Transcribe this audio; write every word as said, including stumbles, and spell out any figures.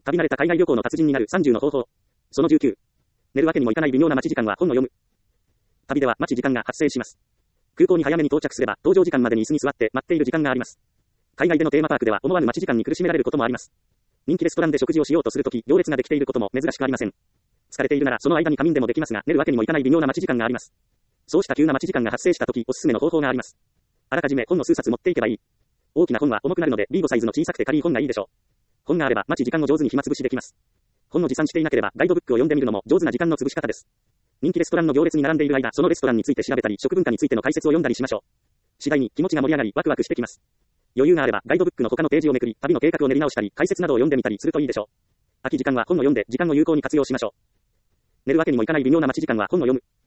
旅慣れた海外旅行の達人になるさんじゅうの方法。そのじゅうきゅう。寝るわけにもいかない微妙な待ち時間は本を読む。旅では待ち時間が発生します。空港に早めに到着すれば、搭乗時間までに椅子に座って待っている時間があります。海外でのテーマパークでは思わぬ待ち時間に苦しめられることもあります。人気レストランで食事をしようとするとき、行列ができていることも珍しくありません。疲れているならその間に仮眠でもできますが、寝るわけにもいかない微妙な待ち時間があります。そうした急な待ち時間が発生したとき、おすすめの方法があります。あらかじめ本の数冊持っていけばいい。大きな本は重くなるので、ビーごサイズの小さくて軽い本がいいでしょう。本があれば待ち時間を上手に暇つぶしできます。本を持参していなければガイドブックを読んでみるのも上手な時間の潰し方です。人気レストランの行列に並んでいる間、そのレストランについて調べたり、食文化についての解説を読んだりしましょう。次第に気持ちが盛り上がり、ワクワクしてきます。余裕があればガイドブックの他のページをめくり、旅の計画を練り直したり、解説などを読んでみたりするといいでしょう。空き時間は本を読んで時間を有効に活用しましょう。寝るわけにもいかない微妙な待ち時間は本を読む。